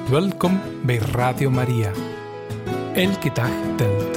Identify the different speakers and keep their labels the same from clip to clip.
Speaker 1: Welkom bij Radio Maria. Elke dag telt.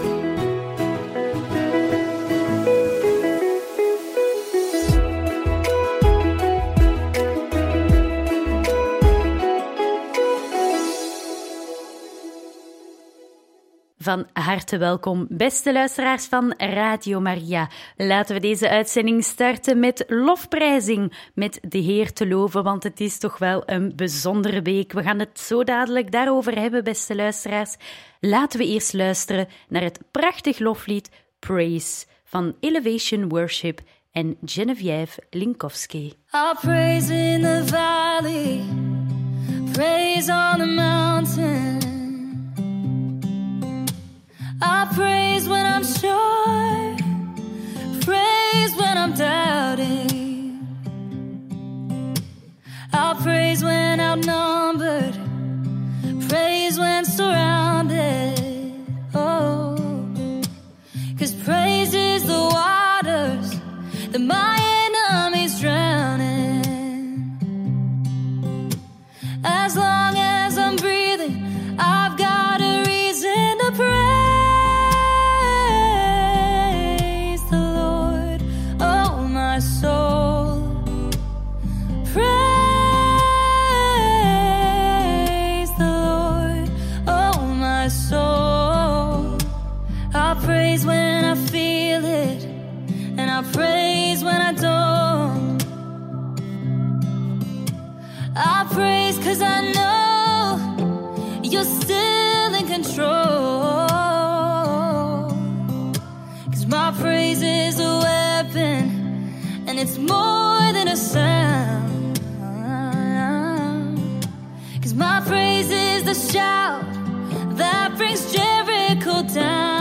Speaker 2: Van harte welkom, beste luisteraars van Radio Maria. Laten we deze uitzending starten met lofprijzing, met de Heer te loven, want het is toch wel een bijzondere week. We gaan het zo dadelijk daarover hebben, beste luisteraars. Laten we eerst luisteren naar het prachtig loflied Praise van Elevation Worship en Geneviève Linkowski.
Speaker 3: I'll praise in the valley, praise on the mountain. I praise when I'm sure, praise when I'm doubting. I'll praise when outnumbered, praise when surrounded. Oh, 'cause praise is the waters that my enemies drowning. As long as I'm breathing, I've got a reason to praise. Praise when I feel it, and I praise when I don't. I praise 'cause I know you're still in control. 'Cause my praise is a weapon, and it's more than a sound. 'Cause my praise is the shout that brings Jericho down.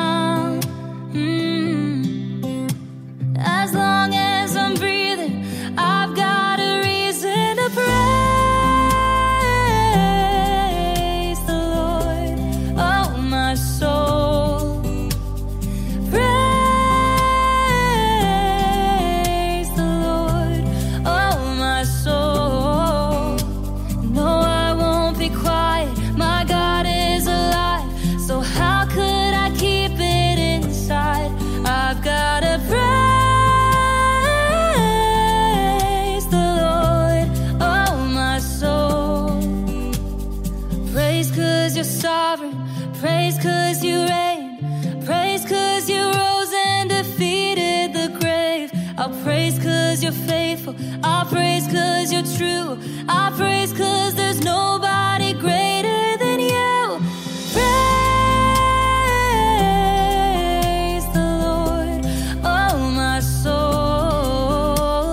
Speaker 3: As long as I'm breathing, I've got a reason to praise the Lord, oh my soul. Praise the Lord, oh my soul. No, I won't be quiet, my God is alive, so how could I keep it inside? I've got to praise. You're sovereign, praise 'cause you reign, praise 'cause you rose and defeated the grave. I'll praise 'cause you're faithful, I'll praise 'cause you're true, I'll praise 'cause there's nobody greater than you. Praise the Lord, oh my soul.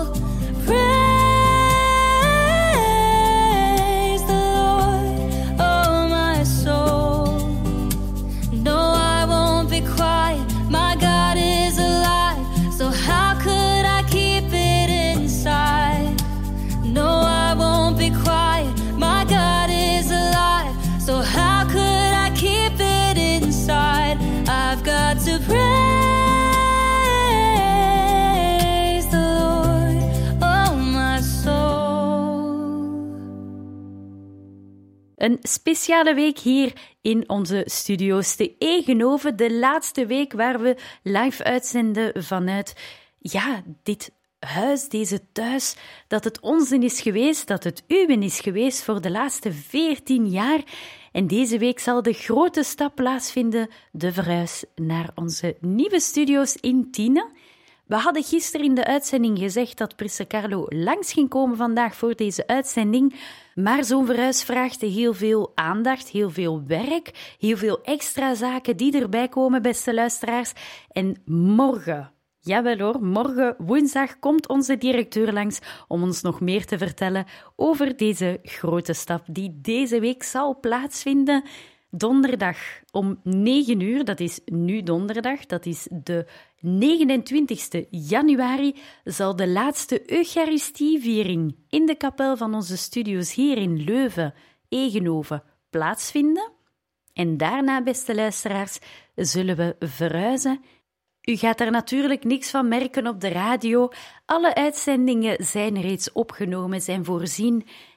Speaker 3: Praise the Lord, oh my soul. No, I won't be quiet, my God is alive, so how could I keep it inside? No, I won't be quiet, my God is alive, so how could I keep it inside? I've got to praise the Lord, oh my soul.
Speaker 2: Een speciale week hier in onze studio's te Egenhoven. De laatste week waar we live uitzenden vanuit dit huis, deze thuis, dat het onze is geweest, dat het uwen is geweest voor de laatste 14 jaar. En deze week zal de grote stap plaatsvinden, de verhuis naar onze nieuwe studio's in Tiene. We hadden gisteren in de uitzending gezegd dat Priester Carlo langs ging komen vandaag voor deze uitzending, maar zo'n verhuis vraagt heel veel aandacht, heel veel werk, heel veel extra zaken die erbij komen, beste luisteraars. En morgen, jawel hoor, morgen woensdag komt onze directeur langs om ons nog meer te vertellen over deze grote stap die deze week zal plaatsvinden. Donderdag om 9 uur, dat is nu donderdag, dat is de 29 januari, zal de laatste Eucharistieviering in de kapel van onze studio's hier in Leuven, Egenhoven, plaatsvinden. En daarna, beste luisteraars, zullen we verhuizen. U gaat daar natuurlijk niks van merken op de radio. Alle uitzendingen zijn reeds opgenomen, zijn voorzien.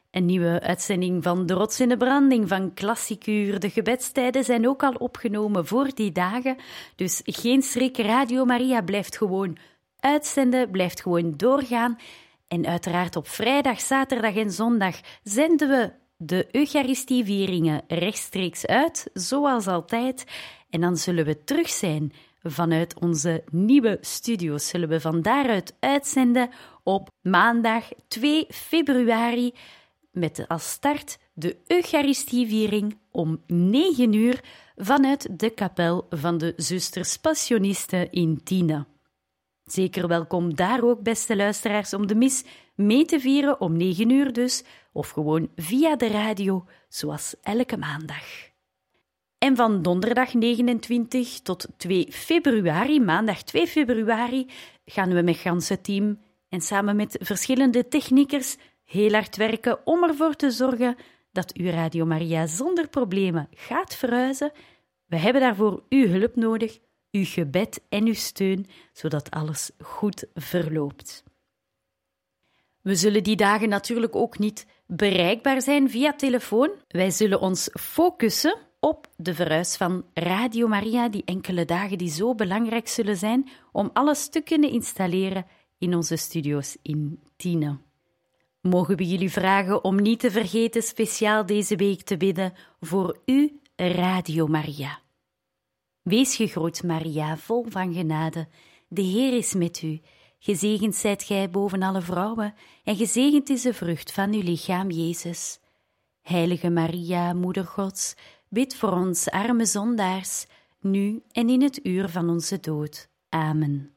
Speaker 2: Een nieuwe uitzending van De Rots in de Branding van Klassikuur. De gebedstijden zijn ook al opgenomen voor die dagen. Dus geen schrik, Radio Maria blijft gewoon uitzenden, blijft gewoon doorgaan. En uiteraard op vrijdag, zaterdag en zondag zenden we de Eucharistievieringen rechtstreeks uit, zoals altijd. En dan zullen we terug zijn vanuit onze nieuwe studio's. Zullen we van daaruit uitzenden op maandag 2 februari... met als start de Eucharistieviering om 9 uur vanuit de kapel van de Zusters Passionisten in Tiene. Zeker welkom daar ook, beste luisteraars, om de mis mee te vieren om 9 uur dus, of gewoon via de radio, zoals elke maandag. En van donderdag 29 tot 2 februari, maandag 2 februari, gaan we met ganse team en samen met verschillende techniekers heel hard werken om ervoor te zorgen dat uw Radio Maria zonder problemen gaat verhuizen. We hebben daarvoor uw hulp nodig, uw gebed en uw steun, zodat alles goed verloopt. We zullen die dagen natuurlijk ook niet bereikbaar zijn via telefoon. Wij zullen ons focussen op de verhuis van Radio Maria, die enkele dagen die zo belangrijk zullen zijn om alles te kunnen installeren in onze studio's in Tiene. Mogen we jullie vragen om niet te vergeten speciaal deze week te bidden voor u, Radio Maria. Wees gegroet, Maria, vol van genade. De Heer is met u. Gezegend zijt gij boven alle vrouwen, en gezegend is de vrucht van uw lichaam, Jezus. Heilige Maria, Moeder Gods, bid voor ons arme zondaars, nu en in het uur van onze dood. Amen.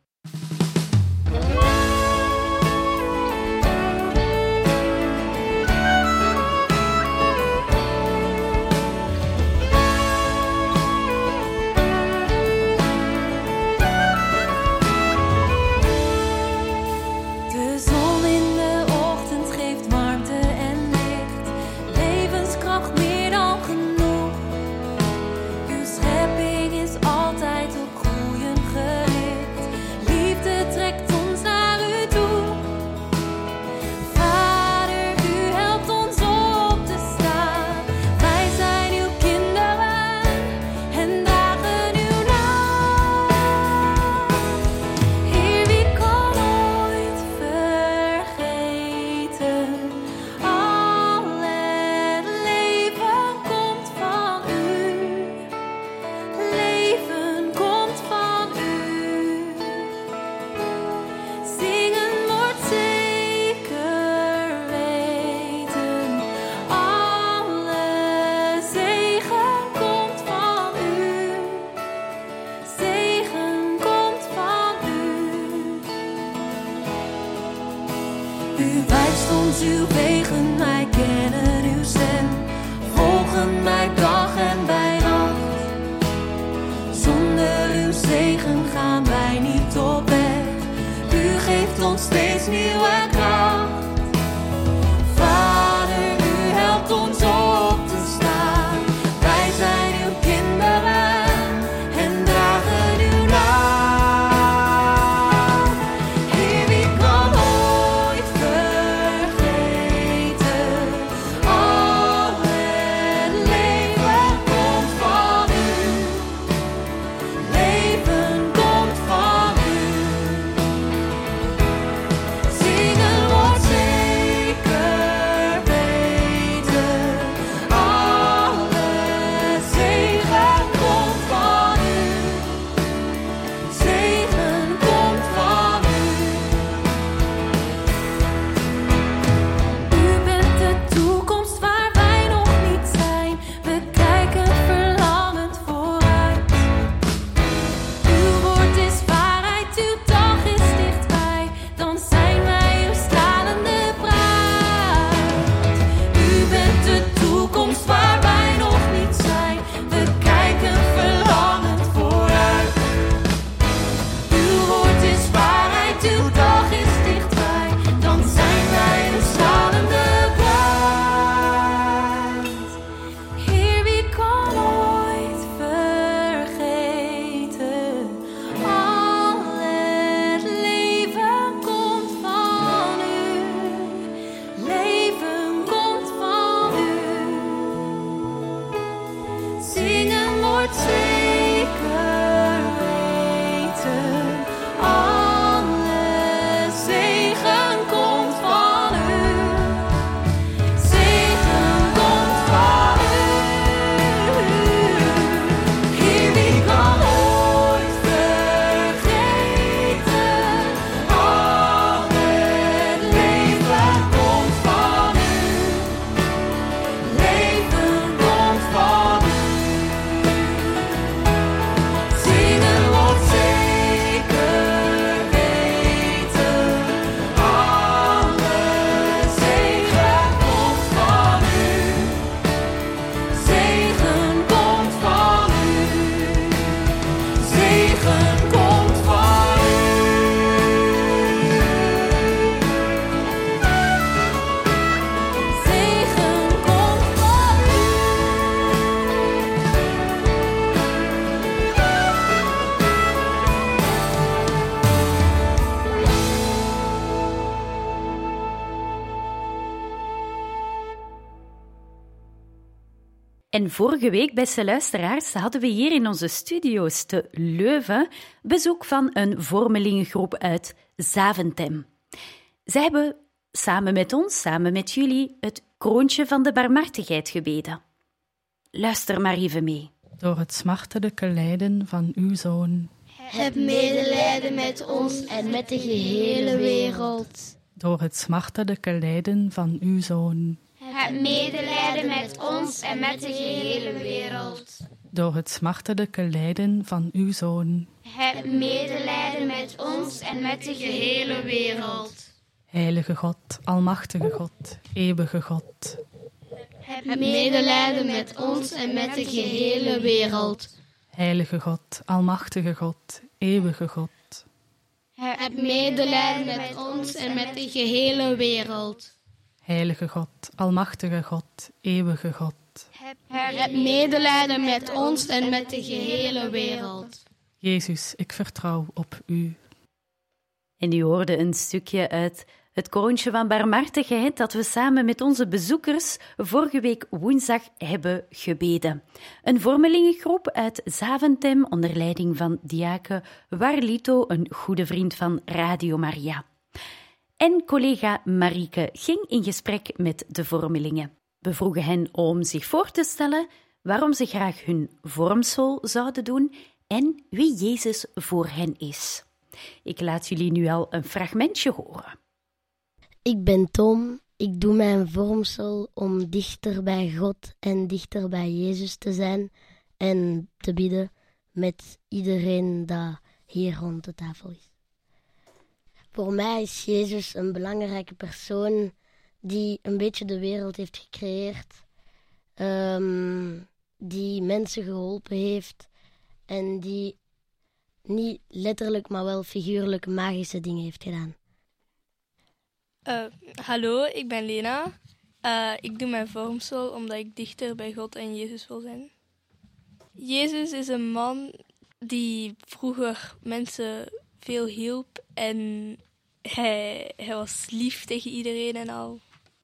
Speaker 3: Uw wegen, wij kennen uw stem, volgen mij dag en bij nacht. Zonder uw zegen gaan wij niet op weg, u geeft ons steeds nieuwe kracht. Vader, u helpt ons op te staan, wij zijn uw kinderen en dragen uw naam. Heer, wie kan ooit Zingen
Speaker 2: En vorige week, beste luisteraars, hadden we hier in onze studio's te Leuven bezoek van een vormelingengroep uit Zaventem. Zij hebben samen met ons, samen met jullie, het kroontje van de barmhartigheid gebeden. Luister maar even mee.
Speaker 4: Door het smartelijke lijden van uw Zoon.
Speaker 5: Heb medelijden met ons en met de gehele wereld.
Speaker 4: Door het smartelijke lijden van uw Zoon.
Speaker 5: Heb medelijden met ons en met de gehele wereld.
Speaker 4: Door het smartelijke lijden van uw Zoon.
Speaker 5: Heb medelijden met ons en met de gehele wereld.
Speaker 4: Heilige God, almachtige God, eeuwige God.
Speaker 5: Heb medelijden met ons en met de gehele wereld.
Speaker 4: Heilige God, almachtige God, eeuwige God.
Speaker 5: Heb medelijden met ons en met de gehele wereld.
Speaker 4: Heilige God, almachtige God, eeuwige God.
Speaker 5: Heb medelijden met ons en met de gehele wereld.
Speaker 4: Jezus, ik vertrouw op u.
Speaker 2: En u hoorde een stukje uit het kroontje van barmhartigheid dat we samen met onze bezoekers vorige week woensdag hebben gebeden. Een vormelingengroep uit Zaventem onder leiding van diaken Warlito, een goede vriend van Radio Maria. En collega Marieke ging in gesprek met de vormelingen. We vroegen hen om zich voor te stellen, waarom ze graag hun vormsel zouden doen en wie Jezus voor hen is. Ik laat jullie nu al een fragmentje horen.
Speaker 6: Ik ben Tom, ik doe mijn vormsel om dichter bij God en dichter bij Jezus te zijn en te bidden met iedereen dat hier rond de tafel is. Voor mij is Jezus een belangrijke persoon die een beetje de wereld heeft gecreëerd, die mensen geholpen heeft en die niet letterlijk, maar wel figuurlijk magische dingen heeft gedaan.
Speaker 7: Hallo, ik ben Lena. Ik doe mijn vormsel omdat ik dichter bij God en Jezus wil zijn. Jezus is een man die vroeger mensen veel hielp en hij was lief tegen iedereen en al.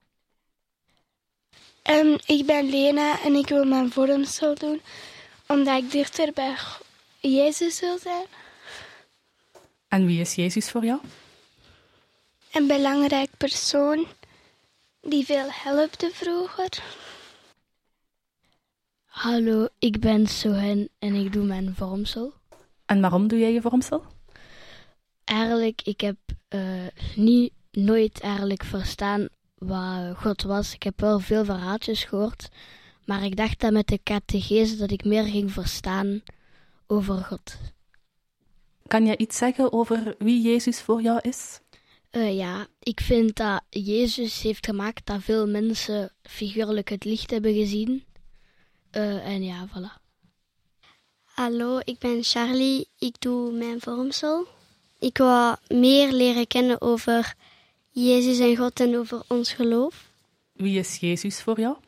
Speaker 8: Ik ben Lena en ik wil mijn vormsel doen omdat ik dichter bij Jezus wil zijn.
Speaker 4: En wie is Jezus voor jou?
Speaker 8: Een belangrijk persoon die veel helpte vroeger.
Speaker 9: Hallo, ik ben Sohen en ik doe mijn vormsel.
Speaker 4: En waarom doe jij je vormsel?
Speaker 9: Eigenlijk, ik heb nooit eigenlijk verstaan wat God was. Ik heb wel veel verhaaltjes gehoord, maar ik dacht dat met de catechese dat ik meer ging verstaan over God.
Speaker 4: Kan je iets zeggen over wie Jezus voor jou is?
Speaker 9: Ja, ik vind dat Jezus heeft gemaakt dat veel mensen figuurlijk het licht hebben gezien. En ja, voilà.
Speaker 10: Hallo, ik ben Charlie. Ik doe mijn vormsel. Ik wil meer leren kennen over Jezus en God en over ons geloof.
Speaker 4: Wie is Jezus voor jou?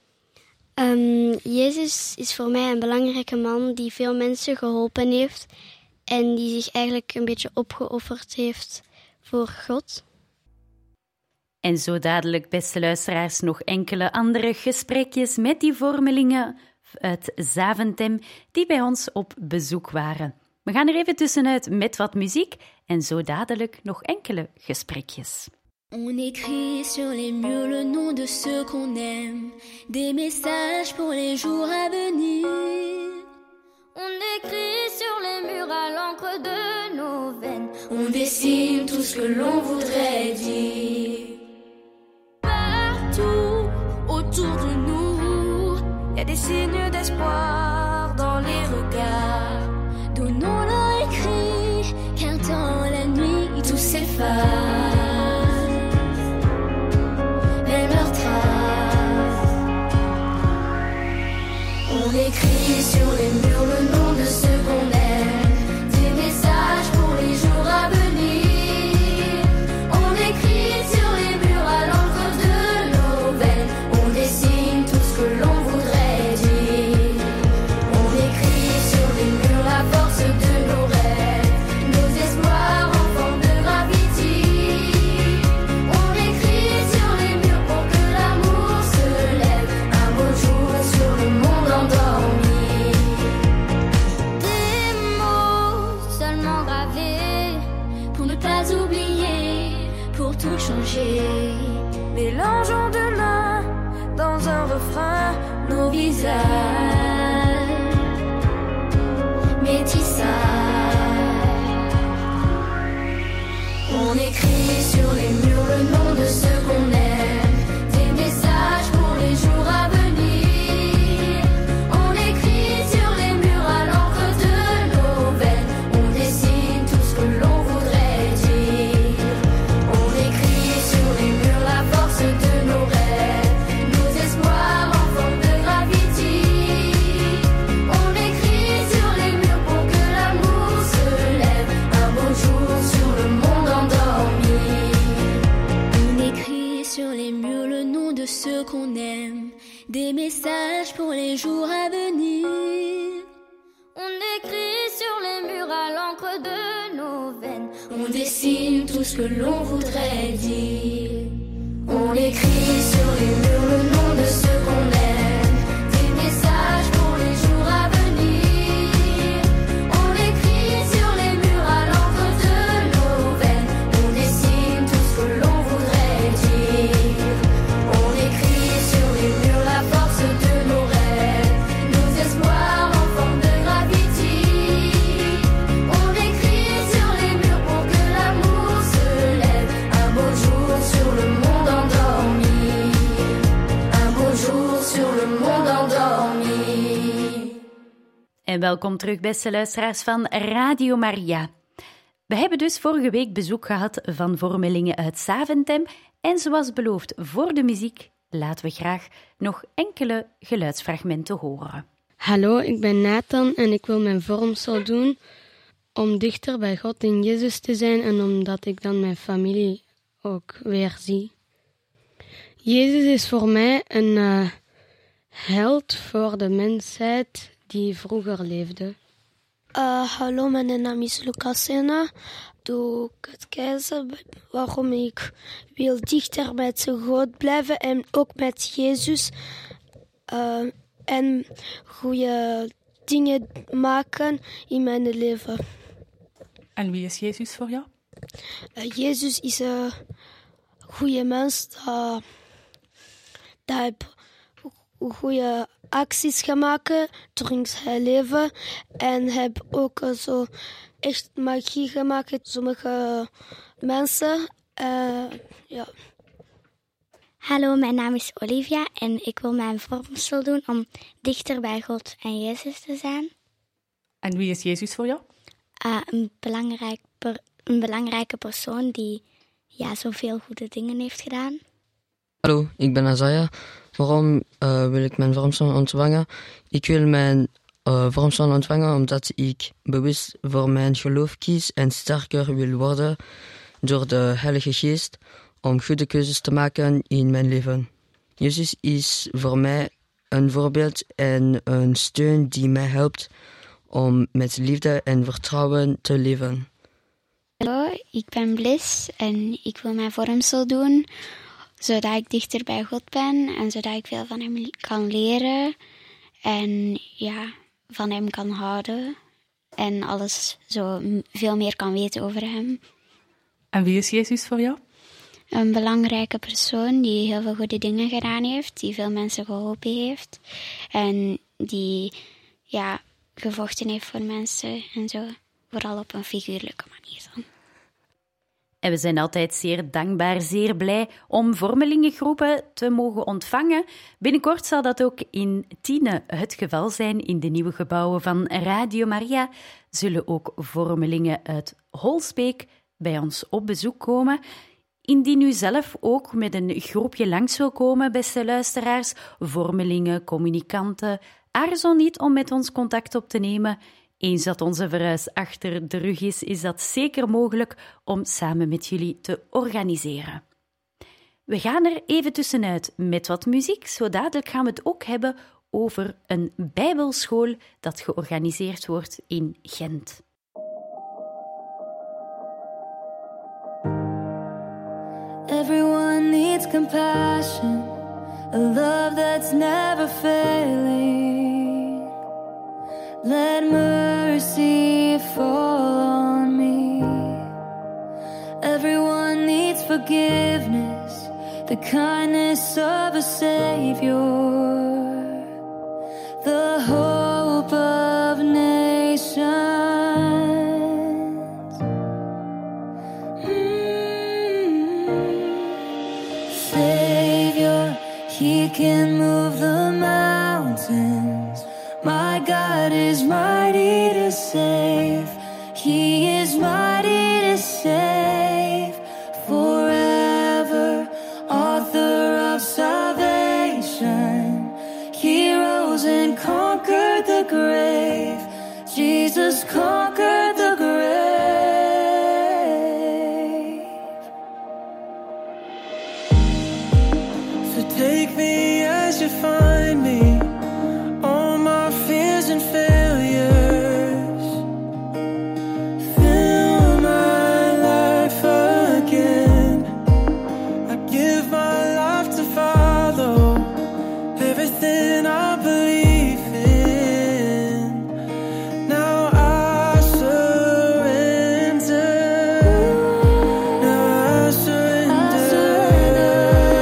Speaker 10: Jezus is voor mij een belangrijke man die veel mensen geholpen heeft en die zich eigenlijk een beetje opgeofferd heeft voor God.
Speaker 2: En zo dadelijk, beste luisteraars, nog enkele andere gesprekjes met die vormelingen uit Zaventem die bij ons op bezoek waren. We gaan er even tussenuit met wat muziek en zo dadelijk nog enkele gesprekjes.
Speaker 3: On écrit sur les murs le nom de ceux qu'on aime, des messages pour les jours à venir. On écrit sur les murs à l'encre de nos veines, on dessine tout ce que l'on voudrait dire. Partout autour de nous, il y a des signes d'espoir dans les regards. Donnons-leur écrit, car dans la nuit tout s'efface. On écrit sur les murs le nom de ceux qu'on aime, des messages pour les jours à venir. On écrit sur les murs à l'encre de nos veines, on dessine tout ce que l'on voudrait dire. On écrit sur les murs la force de nos rêves, nos espoirs en forme de graffiti. On écrit sur les murs pour que l'amour se lève, un beau jour sur le monde endormi. visage, métissage. On écrit sur les murs le nom de ceux qu'on aime, des messages pour les jours à venir. On écrit sur les murs à l'encre de nos veines, on dessine tout ce que l'on voudrait dire. On écrit sur les murs la force de nos rêves, nos espoirs en forme de gravity. On écrit sur les murs pour que l'amour se lève un beau jour sur le monde endormi. On écrit sur les murs le nom de ceux qu'on aime, des messages pour les jours à venir. On écrit sur les murs à l'encre de nos veines, on dessine tout ce que l'on voudrait dire. On écrit sur les murs le nom de ceux qu'on aime, des messages pour les jours à venir. On écrit sur les murs à l'encre de nos veines, on dessine tout ce que l'on voudrait dire. On écrit sur les murs la force de nos rêves, nos espoirs en forme de gravity. On écrit sur les murs pour que l'amour se lève un beau jour sur le monde endormi. Un beau jour sur le monde endormi.
Speaker 2: En welkom terug, beste luisteraars van Radio Maria. We hebben dus vorige week bezoek gehad van vormelingen uit Zaventem en zoals beloofd voor de muziek laten we graag nog enkele geluidsfragmenten horen.
Speaker 11: Hallo, ik ben Nathan en ik wil mijn vormsel doen om dichter bij God in Jezus te zijn en omdat ik dan mijn familie ook weer zie. Jezus is voor mij een held voor de mensheid die vroeger leefde.
Speaker 8: Hallo, mijn naam is Lucasena. Doe catechese waarom ik wil dichter met God blijven en ook met Jezus. En goede dingen maken in mijn leven.
Speaker 4: En wie is Jezus voor jou?
Speaker 8: Jezus is een goede mens. Dat heeft goede acties gemaakt door zijn leven. En heeft ook zo echt magie gemaakt. Sommige mensen. Ja.
Speaker 10: Hallo, mijn naam is Olivia en ik wil mijn vormsel doen om dichter bij God en Jezus te zijn.
Speaker 4: En wie is Jezus voor jou?
Speaker 10: Een belangrijke persoon die zoveel goede dingen heeft gedaan.
Speaker 12: Hallo, ik ben Azaya. Waarom wil ik mijn vormsel ontvangen? Ik wil mijn vormsel ontvangen omdat ik bewust voor mijn geloof kies en sterker wil worden door de Heilige Geest om goede keuzes te maken in mijn leven. Jezus is voor mij een voorbeeld en een steun die mij helpt om met liefde en vertrouwen te leven.
Speaker 10: Hallo, ik ben Bliss en ik wil mijn vormsel doen zodat ik dichter bij God ben en zodat ik veel van hem kan leren en van hem kan houden en alles zo veel meer kan weten over hem.
Speaker 4: En wie is Jezus voor jou?
Speaker 10: Een belangrijke persoon die heel veel goede dingen gedaan heeft, die veel mensen geholpen heeft en die gevochten heeft voor mensen en zo, vooral op een figuurlijke manier dan.
Speaker 2: En we zijn altijd zeer dankbaar, zeer blij om vormelingengroepen te mogen ontvangen. Binnenkort zal dat ook in Tiene het geval zijn. In de nieuwe gebouwen van Radio Maria zullen ook vormelingen uit Holsbeek bij ons op bezoek komen. Indien u zelf ook met een groepje langs wil komen, beste luisteraars, vormelingen, communicanten, aarzel niet om met ons contact op te nemen. Eens dat onze verhuis achter de rug is dat zeker mogelijk om samen met jullie te organiseren. We gaan er even tussenuit met wat muziek. Zo dadelijk gaan we het ook hebben over een bijbelschool dat georganiseerd wordt in Gent.
Speaker 3: Everyone needs compassion, a love that's never failing. Let mercy fall on me. Everyone needs forgiveness, the kindness of a Savior. He can move the mountains. My God is mighty to save. He is mighty to save. Forever, author of salvation. He rose and conquered the grave. Jesus conquered the grave. So take me as you find me, all my fears and failures. Fill my life again. I give my life to follow everything I believe in. Now I surrender. Now I surrender.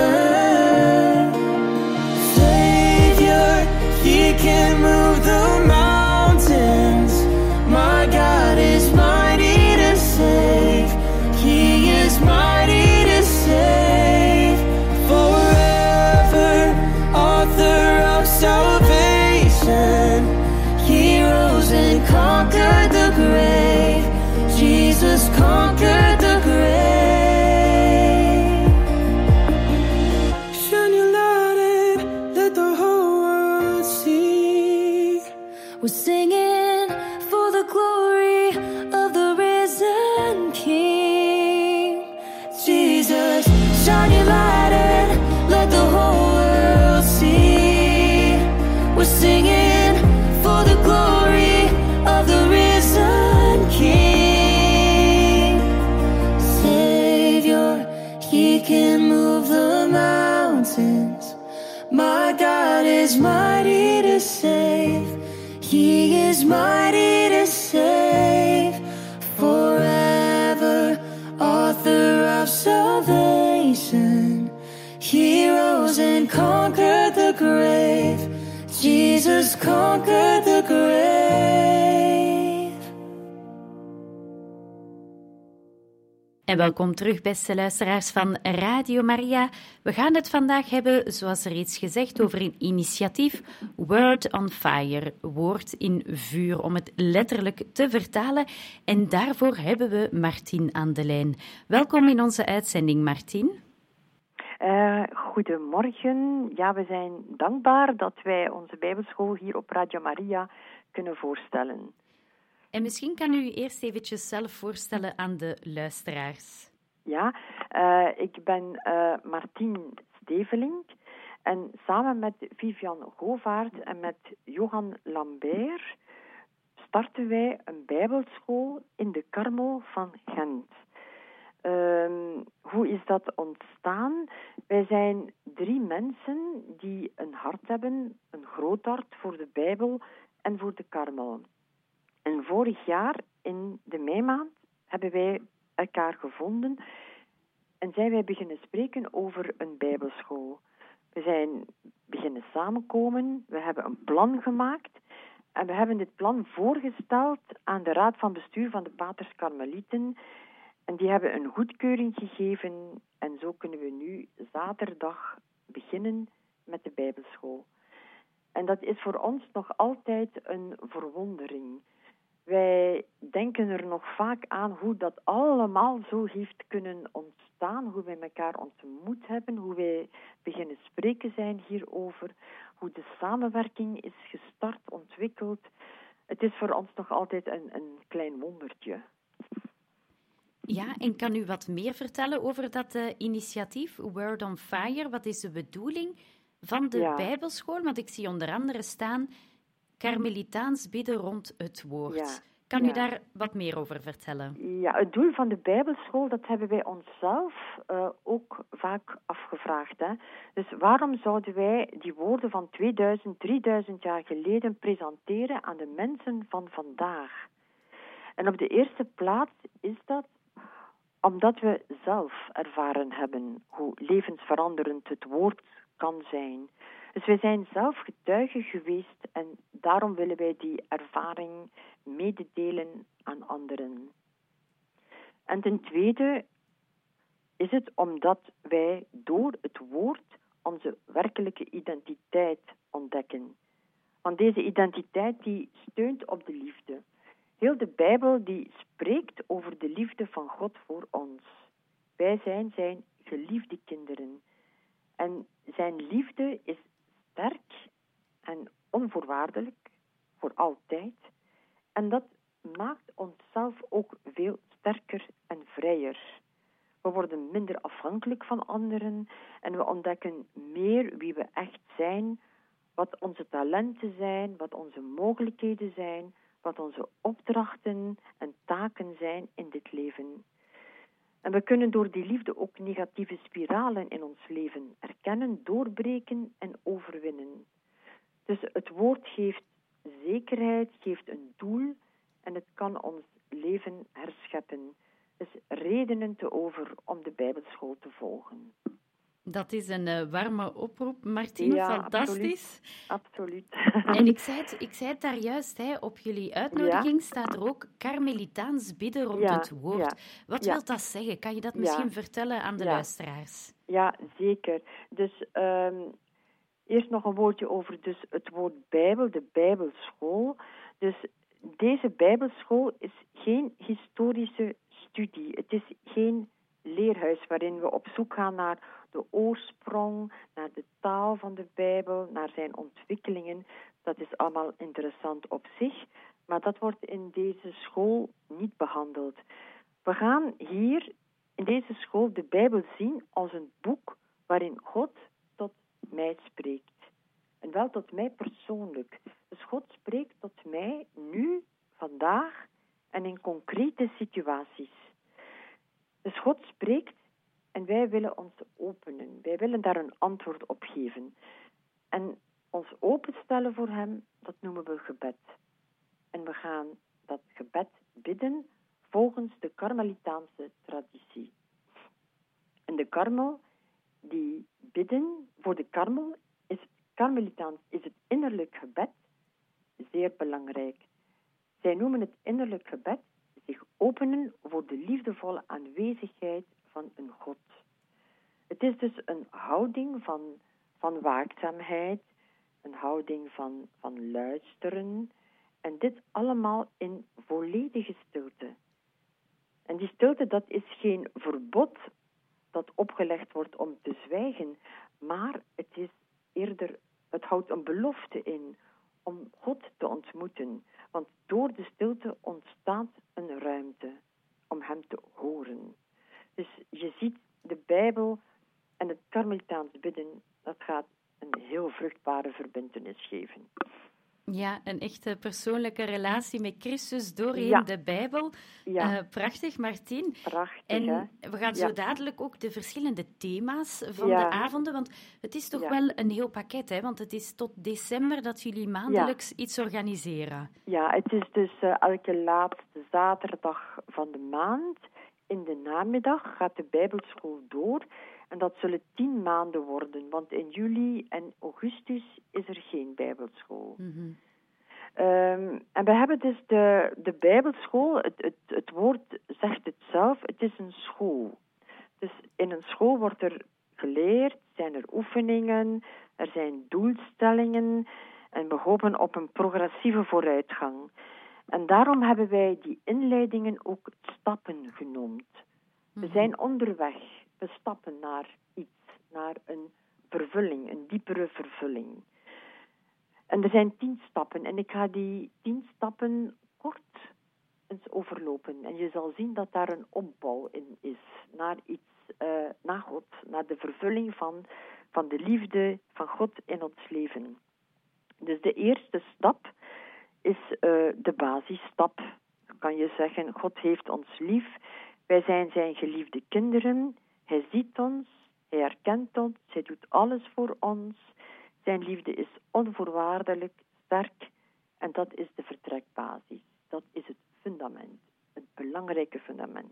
Speaker 3: Savior, He can move the mountains. My God is mighty to save. He is mighty to save. Forever, author of salvation. He rose and conquered the grave. Jesus conquered the grave. Shine your light and let the whole world see. We're singing for the glory of the risen King. Jesus, shine your light and let the whole world see. We're singing for the glory of the risen King. Savior, He can move the mountains. My God is mighty to save. He is mighty to save. Forever, author of salvation. He rose and conquered the grave. Jesus conquered the grave.
Speaker 2: En welkom terug, beste luisteraars van Radio Maria. We gaan het vandaag hebben, zoals reeds gezegd, over een initiatief Word on Fire, woord in vuur, om het letterlijk te vertalen. En daarvoor hebben we Martien aan de lijn. Welkom in onze uitzending, Martien.
Speaker 13: Goedemorgen. Ja, we zijn dankbaar dat wij onze Bijbelschool hier op Radio Maria kunnen voorstellen.
Speaker 2: En misschien kan u eerst eventjes zelf voorstellen aan de luisteraars.
Speaker 13: Ja, ik ben Martien Stevelink en samen met Vivian Govaert en met Johan Lambert starten wij een Bijbelschool in de Karmel van Gent. Hoe is dat ontstaan? Wij zijn 3 mensen die een hart hebben, een groot hart voor de Bijbel en voor de Karmel. En vorig jaar, in de meimaand, hebben wij elkaar gevonden en zijn wij beginnen spreken over een Bijbelschool. We zijn beginnen samenkomen, we hebben een plan gemaakt en we hebben dit plan voorgesteld aan de Raad van Bestuur van de Paters Karmelieten. En die hebben een goedkeuring gegeven en zo kunnen we nu zaterdag beginnen met de Bijbelschool. En dat is voor ons nog altijd een verwondering. Wij denken er nog vaak aan hoe dat allemaal zo heeft kunnen ontstaan, hoe wij elkaar ontmoet hebben, hoe wij beginnen spreken zijn hierover, hoe de samenwerking is gestart, ontwikkeld. Het is voor ons nog altijd een klein wondertje.
Speaker 2: Ja, en kan u wat meer vertellen over dat initiatief Word on Fire? Wat is de bedoeling van de Bijbelschool? Want ik zie onder andere staan Karmelitaans bidden rond het woord.
Speaker 13: Ja.
Speaker 2: Kan u daar wat meer over vertellen?
Speaker 13: Ja, het doel van de Bijbelschool, dat hebben wij onszelf ook vaak afgevraagd. Hè? Dus waarom zouden wij die woorden van 2000, 3000 jaar geleden presenteren aan de mensen van vandaag? En op de eerste plaats is dat omdat we zelf ervaren hebben hoe levensveranderend het woord kan zijn. Dus wij zijn zelf getuigen geweest en daarom willen wij die ervaring mededelen aan anderen. En ten tweede is het omdat wij door het woord onze werkelijke identiteit ontdekken. Want deze identiteit die steunt op de liefde. Heel de Bijbel die spreekt over de liefde van God voor ons. Wij zijn zijn geliefde kinderen. En zijn liefde is sterk en onvoorwaardelijk voor altijd. En dat maakt onszelf ook veel sterker en vrijer. We worden minder afhankelijk van anderen en we ontdekken meer wie we echt zijn, wat onze talenten zijn, wat onze mogelijkheden zijn, wat onze opdrachten en taken zijn in dit leven. En we kunnen door die liefde ook negatieve spiralen in ons leven erkennen, doorbreken en overwinnen. Dus het woord geeft zekerheid, geeft een doel en het kan ons leven herscheppen. Dus redenen te over om de Bijbelschool te volgen.
Speaker 2: Dat is een warme oproep, Martien.
Speaker 13: Ja,
Speaker 2: fantastisch.
Speaker 13: Absoluut.
Speaker 2: En ik zei het daar juist, hè, op jullie uitnodiging staat er ook Karmelitaans bidden rond het woord. Wat wil dat zeggen? Kan je dat misschien vertellen aan de luisteraars?
Speaker 13: Ja, zeker. Dus eerst nog een woordje over het woord Bijbel, de Bijbelschool. Dus deze Bijbelschool is geen historische studie. Het is geen leerhuis waarin we op zoek gaan naar de oorsprong, naar de taal van de Bijbel, naar zijn ontwikkelingen. Dat is allemaal interessant op zich, maar dat wordt in deze school niet behandeld. We gaan hier in deze school de Bijbel zien als een boek waarin God tot mij spreekt. En wel tot mij persoonlijk. Dus God spreekt tot mij nu, vandaag en in concrete situaties. Dus God spreekt en wij willen ons openen. Wij willen daar een antwoord op geven. En ons openstellen voor hem, dat noemen we gebed. En we gaan dat gebed bidden volgens de Karmelitaanse traditie. En de Karmel, die bidden voor de Karmel, Karmelitaans is het innerlijk gebed zeer belangrijk. Zij noemen het innerlijk gebed zich openen voor de liefdevolle aanwezigheid van een God. Het is dus een houding van waakzaamheid, een houding van luisteren en dit allemaal in volledige stilte. En die stilte, dat is geen verbod dat opgelegd wordt om te zwijgen, maar het is eerder, het houdt een belofte in om God te ontmoeten. Want door de stilte ontstaat een ruimte om hem te horen. Dus je ziet, de Bijbel en het Karmelitaans bidden, dat gaat een heel vruchtbare verbintenis geven.
Speaker 2: Ja, een echte persoonlijke relatie met Christus doorheen de Bijbel. Ja. Prachtig, Martien.
Speaker 13: Prachtig,
Speaker 2: en
Speaker 13: hè?
Speaker 2: we gaan zo dadelijk ook de verschillende thema's van de avonden, want het is toch wel een heel pakket, hè? Want het is tot december dat jullie maandelijks iets organiseren.
Speaker 13: Ja, het is dus elke laatste zaterdag van de maand. In de namiddag gaat de Bijbelschool door. En dat zullen 10 maanden worden, want in juli en augustus is er geen Bijbelschool. Mm-hmm. En we hebben dus de Bijbelschool, het woord zegt het zelf, het is een school. Dus in een school wordt er geleerd, zijn er oefeningen, er zijn doelstellingen en we hopen op een progressieve vooruitgang. En daarom hebben wij die inleidingen ook stappen genoemd. We zijn onderweg. We stappen naar iets, naar een vervulling, een diepere vervulling. En er zijn 10 stappen en ik ga die 10 stappen kort eens overlopen. En je zal zien dat daar een opbouw in is, naar iets, naar God, naar de vervulling van de liefde van God in ons leven. Dus de eerste stap is de basisstap. Dan kan je zeggen, God heeft ons lief, wij zijn zijn geliefde kinderen. Hij ziet ons, hij herkent ons, hij doet alles voor ons. Zijn liefde is onvoorwaardelijk, sterk en dat is de vertrekbasis. Dat is het fundament, het belangrijke fundament.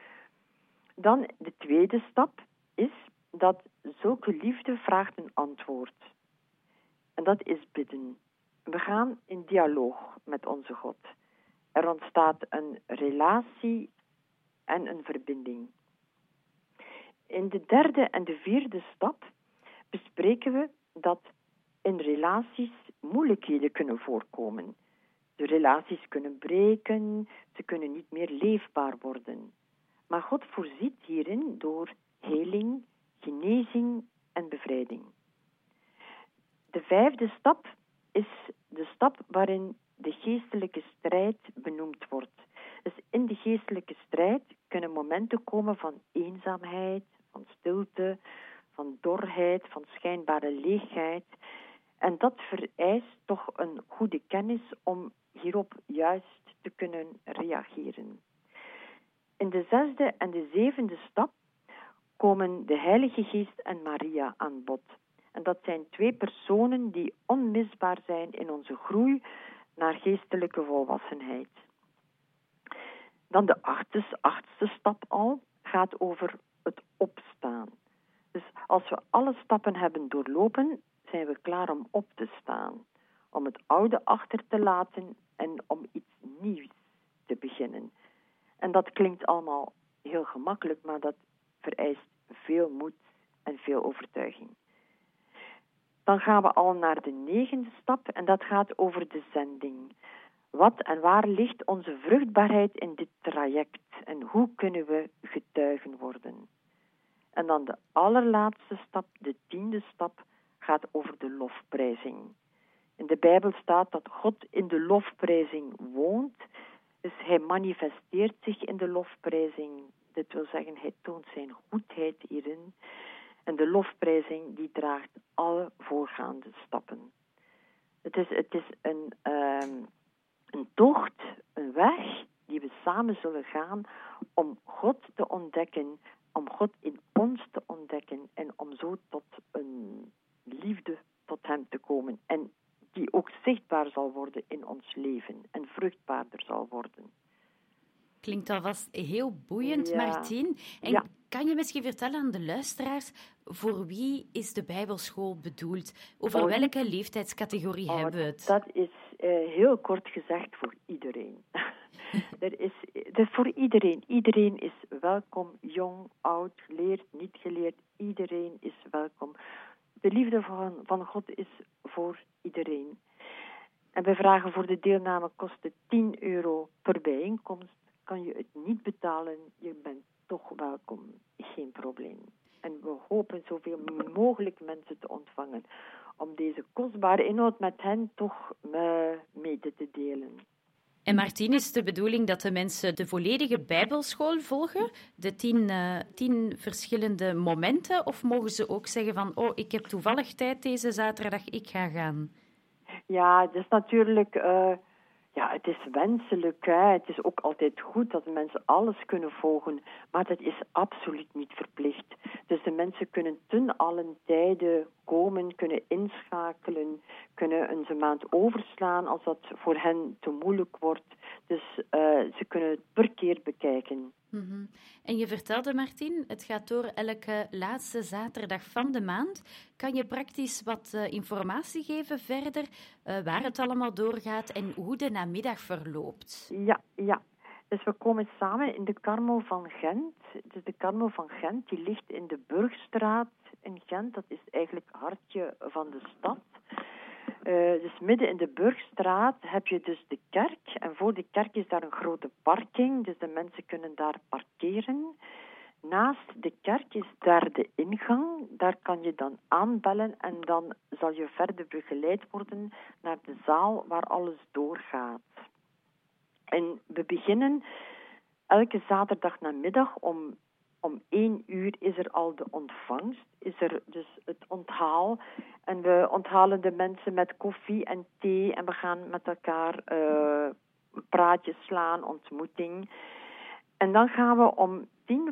Speaker 13: Dan de tweede stap is dat zulke liefde vraagt een antwoord. En dat is bidden. We gaan in dialoog met onze God. Er ontstaat een relatie en een verbinding. In de derde en de vierde stap bespreken we dat in relaties moeilijkheden kunnen voorkomen. De relaties kunnen breken, ze kunnen niet meer leefbaar worden. Maar God voorziet hierin door heling, genezing en bevrijding. De 5e stap is de stap waarin de geestelijke strijd benoemd wordt. Dus in de geestelijke strijd kunnen momenten komen van eenzaamheid, van stilte, van dorheid, van schijnbare leegheid. En dat vereist toch een goede kennis om hierop juist te kunnen reageren. In de 6e en de 7e stap komen de Heilige Geest en Maria aan bod. En dat zijn 2 personen die onmisbaar zijn in onze groei naar geestelijke volwassenheid. Dan de 8e stap al gaat over het opstaan. Dus als we alle stappen hebben doorlopen, zijn we klaar om op te staan. Om het oude achter te laten en om iets nieuws te beginnen. En dat klinkt allemaal heel gemakkelijk, maar dat vereist veel moed en veel overtuiging. Dan gaan we al naar de 9e stap en dat gaat over de zending. Wat en waar ligt onze vruchtbaarheid in dit traject en hoe kunnen we getuigen worden? En dan de allerlaatste stap, de 10e stap, gaat over de lofprijzing. In de Bijbel staat dat God in de lofprijzing woont, dus hij manifesteert zich in de lofprijzing. Dit wil zeggen, hij toont zijn goedheid hierin. En de lofprijzing die draagt alle voorgaande stappen. Het is een tocht, een weg die we samen zullen gaan om God te ontdekken, om God in ons te ontdekken en om zo tot een liefde tot hem te komen. En die ook zichtbaar zal worden in ons leven en vruchtbaarder zal worden.
Speaker 2: Klinkt alvast heel boeiend,
Speaker 13: ja.
Speaker 2: Martien. En
Speaker 13: ja.
Speaker 2: Kan je misschien vertellen aan de luisteraars, voor wie is de Bijbelschool bedoeld? Over welke leeftijdscategorie hebben we het?
Speaker 13: Dat is heel kort gezegd voor iedereen. Voor iedereen. Iedereen is welkom, jong, oud, geleerd, niet geleerd. Iedereen is welkom. De liefde van God is voor iedereen. En we vragen voor de deelname kosten €10 per bijeenkomst. Kan je het niet betalen, je bent toch welkom. Geen probleem. En we hopen zoveel mogelijk mensen te ontvangen om deze kostbare inhoud met hen toch mede te delen.
Speaker 2: En Martien, is de bedoeling dat de mensen de volledige Bijbelschool volgen? De 10 verschillende momenten? Of mogen ze ook zeggen van, ik heb toevallig tijd deze zaterdag, ik ga gaan?
Speaker 13: Ja, het is natuurlijk... het is wenselijk. Hè. Het is ook altijd goed dat de mensen alles kunnen volgen. Maar dat is absoluut niet verplicht. Dus de mensen kunnen ten allen tijde komen, kunnen inschakelen, kunnen een maand overslaan als dat voor hen te moeilijk wordt. Dus ze kunnen het per keer bekijken.
Speaker 2: Mm-hmm. En je vertelde, Martien, het gaat door elke laatste zaterdag van de maand. Kan je praktisch wat informatie geven verder, waar het allemaal doorgaat en hoe de namiddag verloopt?
Speaker 13: Ja. Dus we komen samen in de Karmel van Gent. Dus de Karmel van Gent die ligt in de Burgstraat in Gent. Dat is eigenlijk het hartje van de stad. Dus midden in de Burgstraat heb je dus de kerk. En voor de kerk is daar een grote parking. Dus de mensen kunnen daar parkeren. Naast de kerk is daar de ingang. Daar kan je dan aanbellen. En dan zal je verder begeleid worden naar de zaal waar alles doorgaat. En we beginnen elke zaterdag namiddag om 1 uur is er al de ontvangst. Is er dus het onthaal. En we onthalen de mensen met koffie en thee. En we gaan met elkaar praatjes slaan, ontmoeting. En dan gaan we om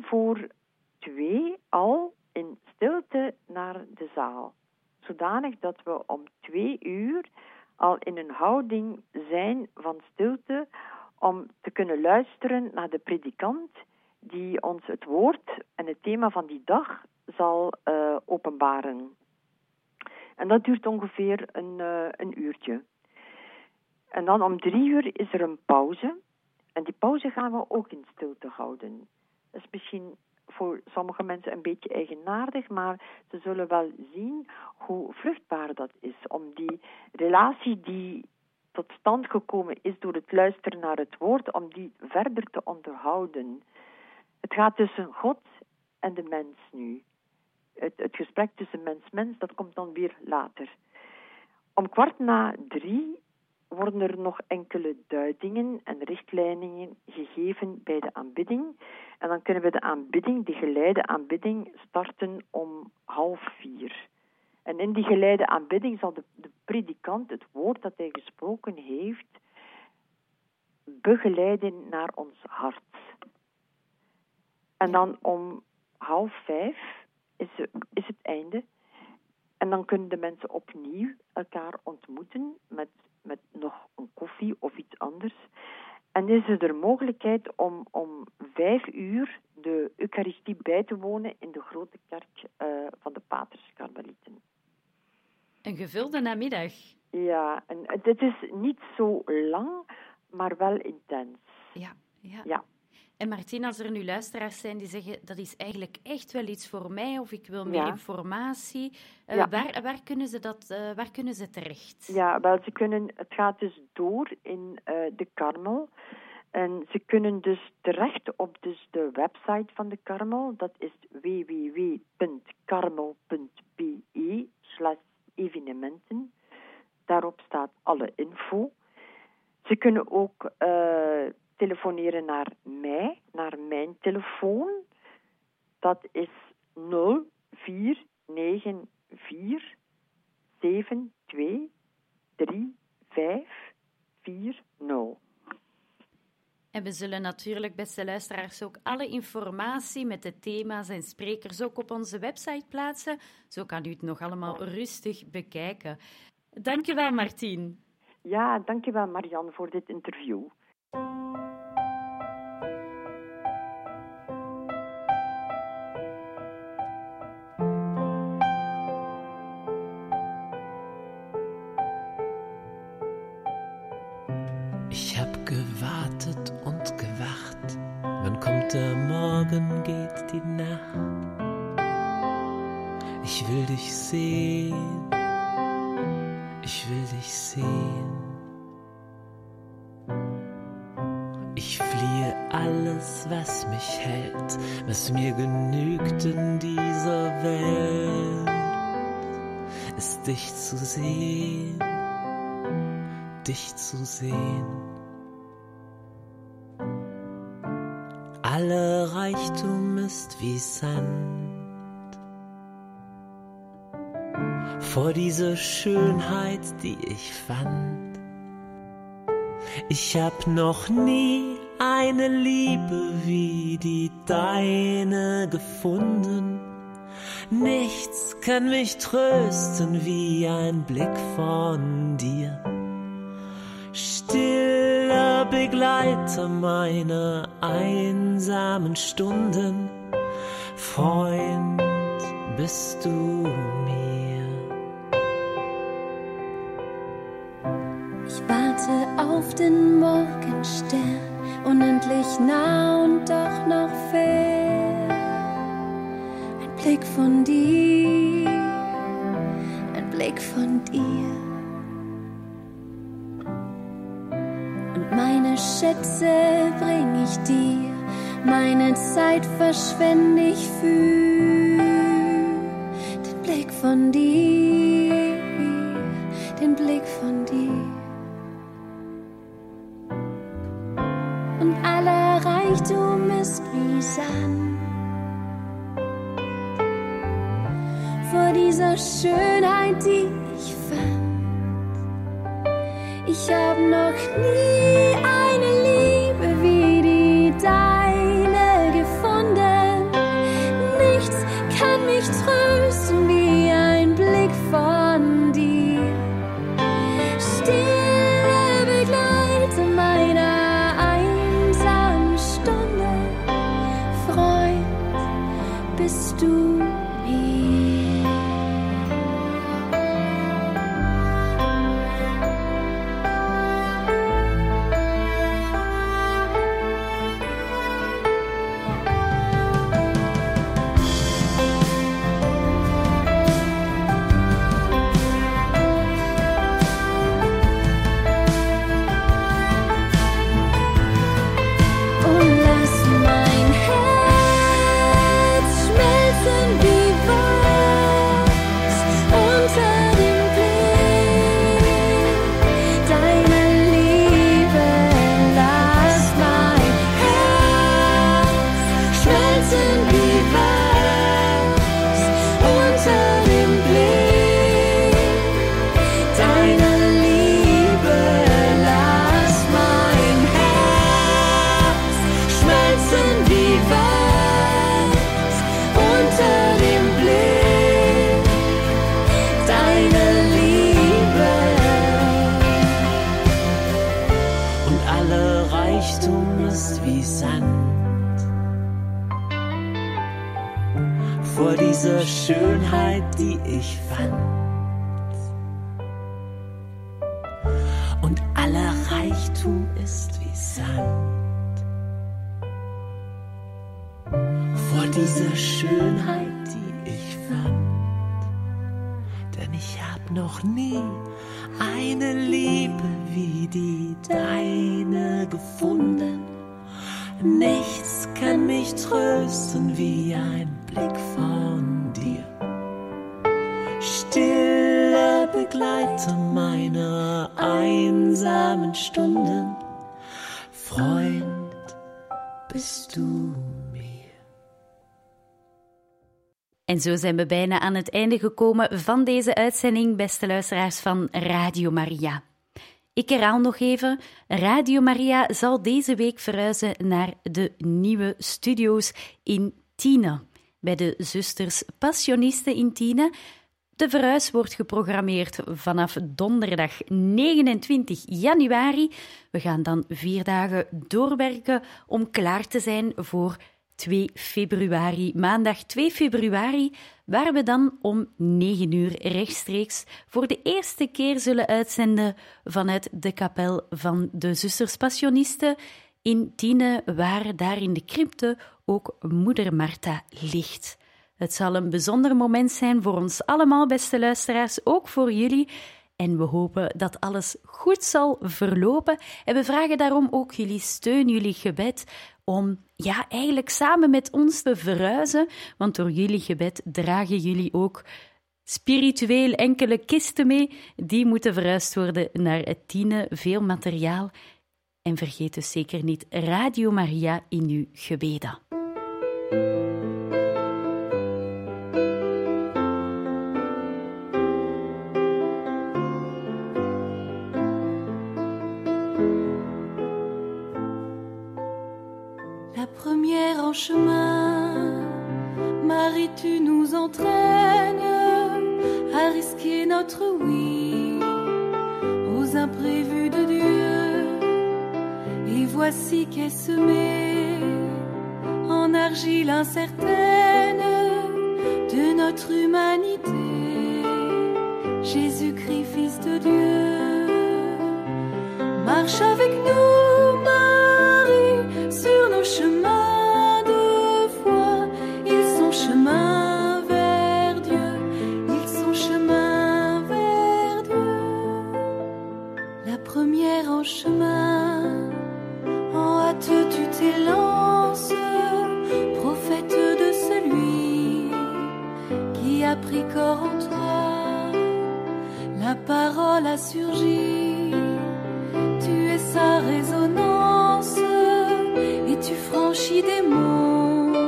Speaker 13: 1:50 al in stilte naar de zaal. Zodanig dat we om 2 uur al in een houding zijn van stilte om te kunnen luisteren naar de predikant die ons het woord en het thema van die dag zal openbaren. En dat duurt ongeveer een uurtje. En dan om 3 uur is er een pauze. En die pauze gaan we ook in stilte houden. Dat is misschien voor sommige mensen een beetje eigenaardig, maar ze zullen wel zien hoe vruchtbaar dat is. Om die relatie die tot stand gekomen is door het luisteren naar het woord, om die verder te onderhouden. Het gaat tussen God en de mens nu. Het gesprek tussen mens-mens, dat komt dan weer later. Om 2:15 worden er nog enkele duidingen en richtlijnen gegeven bij de aanbidding. En dan kunnen we de geleide aanbidding, starten om 3:30. En in die geleide aanbidding zal de predikant het woord dat hij gesproken heeft begeleiden naar ons hart. En dan om 4:30 is het einde. En dan kunnen de mensen opnieuw elkaar ontmoeten met nog een koffie of iets anders. En is er mogelijkheid om 5:00 de Eucharistie bij te wonen in de grote kerk van de Paters Karmelieten.
Speaker 2: Een gevulde namiddag.
Speaker 13: Ja, en het is niet zo lang, maar wel intens.
Speaker 2: Ja. En Martien, als er nu luisteraars zijn die zeggen, dat is eigenlijk echt wel iets voor mij, of ik wil meer informatie, waar kunnen ze terecht? Ja, wel, het gaat dus door in de Karmel. En ze kunnen dus terecht op de website van de Karmel. Dat is www.karmel.be/evenementen. Daarop staat alle info. Ze kunnen ook telefoneren naar mij, naar mijn telefoon. Dat is 0494 72 3540. En we zullen natuurlijk, beste luisteraars, ook alle informatie met de thema's en sprekers ook op onze website plaatsen. Zo kan u het nog allemaal rustig bekijken. Dank je wel, Martien.
Speaker 13: Ja, dank je wel, Marianne, voor dit interview.
Speaker 14: Ich hab gewartet und gewacht. Wann kommt der Morgen, geht die Nacht? Ich will dich sehen. Ich will dich sehen. Ich fliehe alles, was mich hält, was mir genügt in dieser Welt, ist dich zu sehen, dich zu sehen. Aller Reichtum ist wie Sand vor dieser Schönheit, die ich fand. Ich hab noch nie eine Liebe wie die deine gefunden. Nichts kann mich trösten wie ein Blick von dir. Stiller Begleiter meiner einsamen Stunden. Freund, bist du mir.
Speaker 3: Ich warte auf den Morgenstern, unendlich nah und doch noch fern. Ein Blick von dir, ein Blick von dir. Und meine Schätze bring ich dir, meine Zeit verschwende ich für den Blick von dir, den Blick von dir. Und aller Reichtum ist wie Sand vor dieser Schönheit, die ich fand. Ich hab noch nie eine Liebe wie die deine gefunden. Nichts kann mich trösten wie ein Blick von dir. Stille Begleiter meiner einsamen Stunde. Freund, bist du mir.
Speaker 14: Schönheit, die ich fand. Und aller Reichtum ist wie Sand. Vor dieser Schönheit, die ich fand. Denn ich hab noch nie eine Liebe wie die deine gefunden. Nichts kann mich trösten wie ein Blick von dir. Stiller Begleiter meiner einsamen Stunden. Freund, bist du mir.
Speaker 2: En zo zijn we bijna aan het einde gekomen van deze uitzending, beste luisteraars van Radio Maria. Ik herhaal nog even, Radio Maria zal deze week verhuizen naar de nieuwe studio's in Tiene, bij de Zusters Passionisten in Tiene. De verhuis wordt geprogrammeerd vanaf donderdag 29 januari. We gaan dan 4 dagen doorwerken om klaar te zijn voor 2 februari, maandag 2 februari, waar we dan om 9 uur rechtstreeks voor de eerste keer zullen uitzenden vanuit de kapel van de Zusters Passionisten in Tiene, waar daar in de crypte ook Moeder Martha ligt. Het zal een bijzonder moment zijn voor ons allemaal, beste luisteraars, ook voor jullie. En we hopen dat alles goed zal verlopen. En we vragen daarom ook jullie steun, jullie gebed, om eigenlijk samen met ons te verhuizen. Want door jullie gebed dragen jullie ook spiritueel enkele kisten mee. Die moeten verhuisd worden naar Tiene, veel materiaal. En vergeet dus zeker niet Radio Maria in uw gebeden.
Speaker 15: En chemin, Marie, tu nous entraînes à risquer notre oui aux imprévus de Dieu. Et voici qu'est semée en argile incertaine de notre humanité, Jésus-Christ, Fils de Dieu. Marche avec nous, Marie, sur nos chemins. Chemin vers Dieu, ils sont chemin vers Dieu. La première en chemin, en hâte tu t'élances, prophète de celui qui a pris corps en toi. La parole a surgi, tu es sa résonance, et tu franchis des monts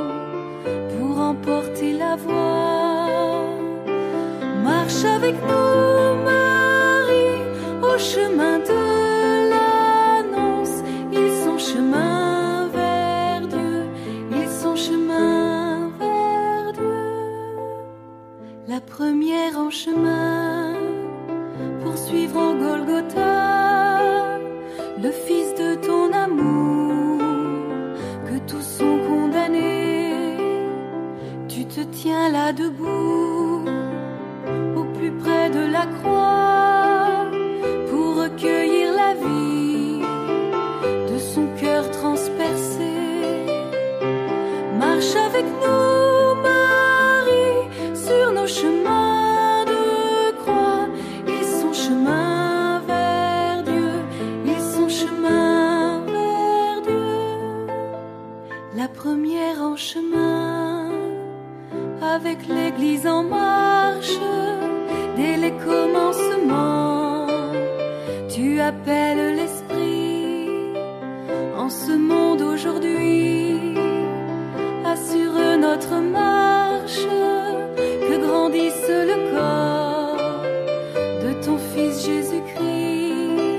Speaker 15: emporter la voie. Marche avec nous, Marie, au chemin de l'annonce. Ils sont chemin vers Dieu, ils sont chemin vers Dieu. La première en chemin, poursuivre en Golgotha le Fils de ton amour, que tous sont condamnés. Tu te tiens là debout, au plus près de la croix, pour recueillir la vie de son cœur transpercé. Marche avec nous, Marie, sur nos chemins de croix. Ils sont chemin vers Dieu, ils sont chemin vers Dieu. La première en chemin, avec l'Église en marche, dès les commencements, tu appelles l'Esprit en ce monde aujourd'hui. Assure notre marche, que grandisse le corps de ton Fils Jésus-Christ.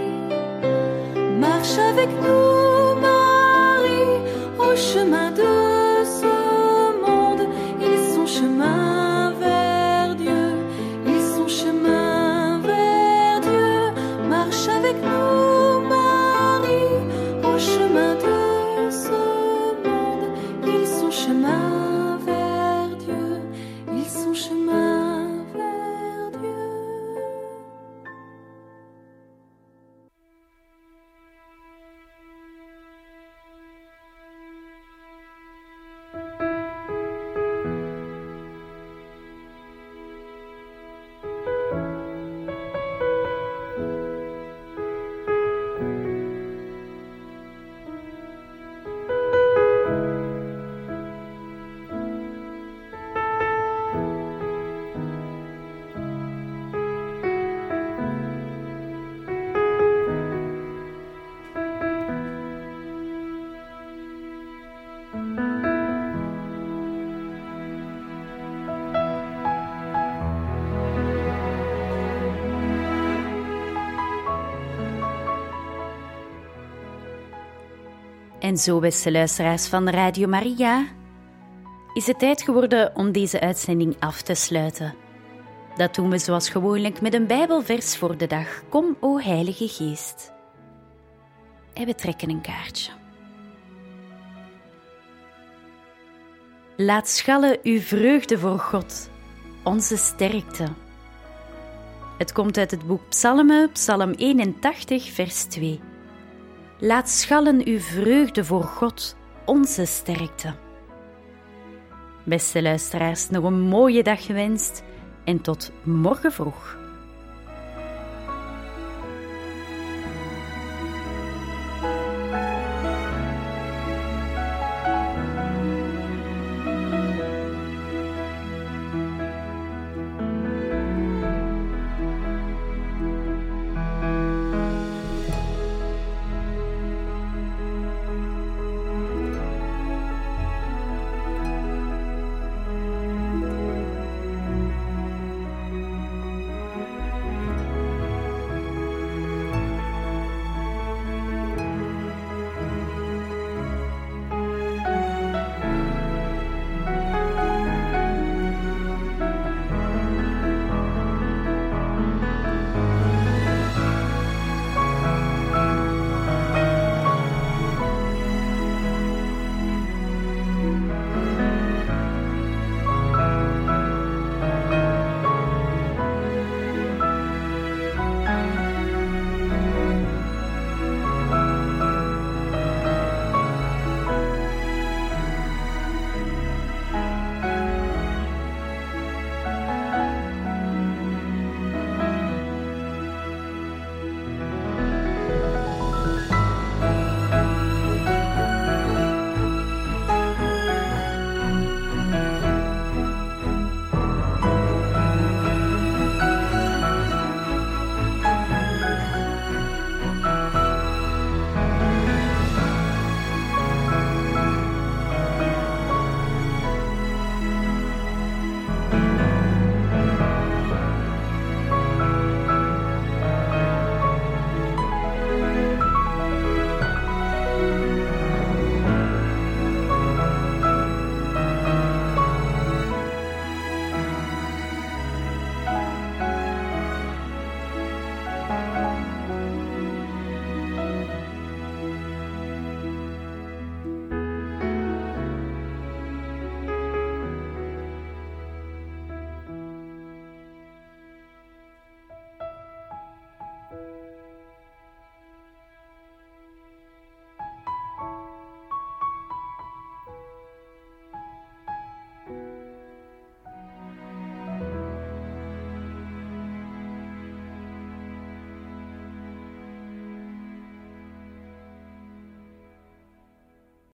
Speaker 15: Marche avec nous, Marie, au chemin de chemin vers Dieu, ils sont chemin vers Dieu. Marche avec nous, Marie, au chemin de ce monde. Ils sont chemin vers Dieu, ils sont chemin
Speaker 2: En zo, beste luisteraars van Radio Maria, is het tijd geworden om deze uitzending af te sluiten. Dat doen we zoals gewoonlijk met een Bijbelvers voor de dag. Kom, o Heilige Geest. En we trekken een kaartje. Laat schallen uw vreugde voor God, onze sterkte. Het komt uit het boek Psalmen, Psalm 81, vers 2. Laat schallen uw vreugde voor God, onze sterkte. Beste luisteraars, nog een mooie dag gewenst en tot morgen vroeg.